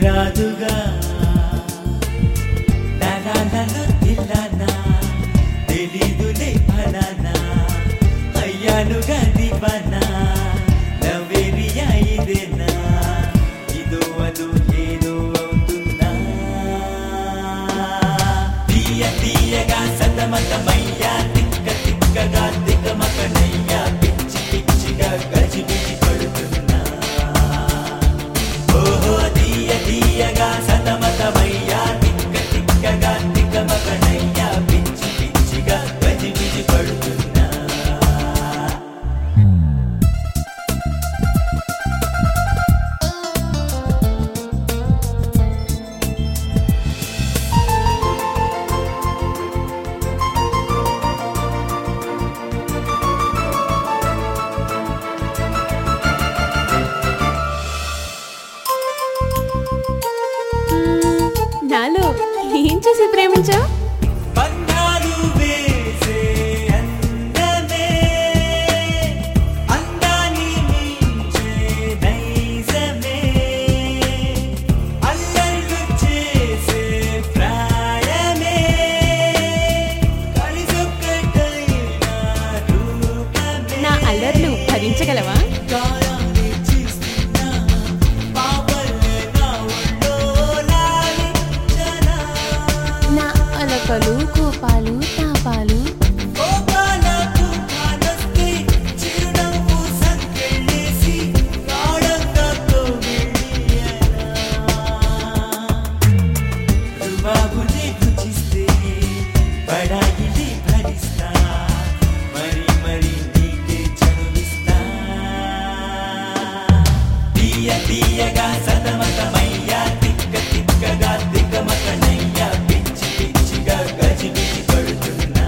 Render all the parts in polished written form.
రాదుగా నరాలలో తిల్లానా తెలీదులే ఫలానా అయ్యానుగా దివానా నవ్వేరియా ఇదేనా ఇదో అదో ఏదో అవుతున్నా తీయ తీయగా సతమతమయ్యా తిక్క తిక్కగా దిగమకనయ్యా పిచ్చి పిచ్చిగా గజిబిజి పడుతున్నా ఓహో తీయ తీయగా సతమతమయ్యా తిక్క తిక్కగా దిగమకనయ్యా పిచ్చి పిచ్చిగా గజిబిజి పడుతున్నా నాలో ఏం చేసి ప్రేమించావు? బంధాలు వేసే అందమే అందాన్ని మించే నైజమే అల్లర్లు చేసే ప్రాయమే కలిసొక్కటైన రూపమే నా అల్లర్లు భరించగలవా? గాయాన్ని చేస్తున్నా పాపల్లే నా ఒళ్ళో లాలించనా నా అలకలు కోపాలు తాపాలు కోపాలకు కానొస్తే చిరునవ్వు సంకెళ్ళేసి గాఢంగా కౌగిలియనా రుబాబుని రుచిస్తే బడాయిని భరిస్తా మరి మరి నీకే చనువిస్తా తీయ తీయగా సతమతమయ్యా తిక్క తిక్కగా దిగమకనయ్యా పిచ్చి పిచ్చిగా గజిబిజి పడుతున్నా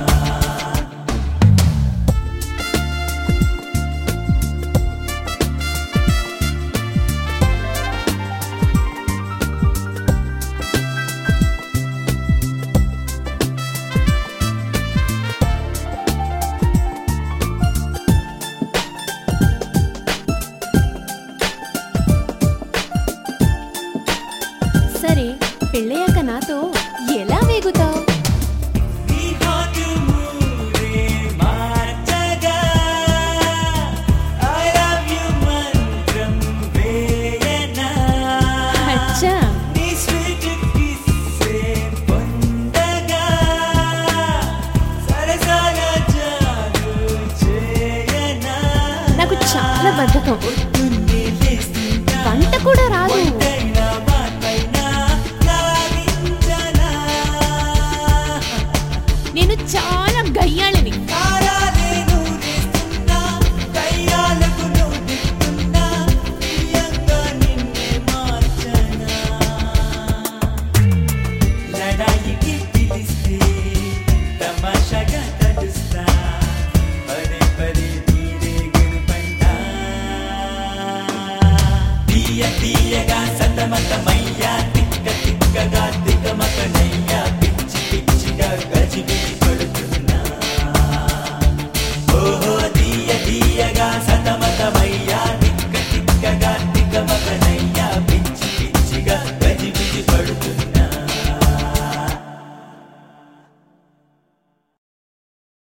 సరే, పెళ్ళయ్యాక నాతో ఎలా వేగుతావు? నీ హాటు మూడే మార్చగా I love you మంత్రం వేయనా అచ్చా, నీ స్వీట్ కిస్సే పొందగా సరసాల జాగు చేయనా నాకు చాలా బద్ధకం. పొద్దున్నే లేస్తున్నా వంట కూడా రాదు. ఒంటైనా మాటైనా లాగించనా నేను చాలా గయ్యాళిని. కారాలే నూరేస్తున్నా కయ్యాలకు నూదిస్తున్నా ప్రియంగా నిన్నే మార్చనా లడాయికి పిలిస్తే తమాషాగా తడుస్తా పదే పదే నీరే గెలుపంటా తీయ తీయగా సతమతమయ్యా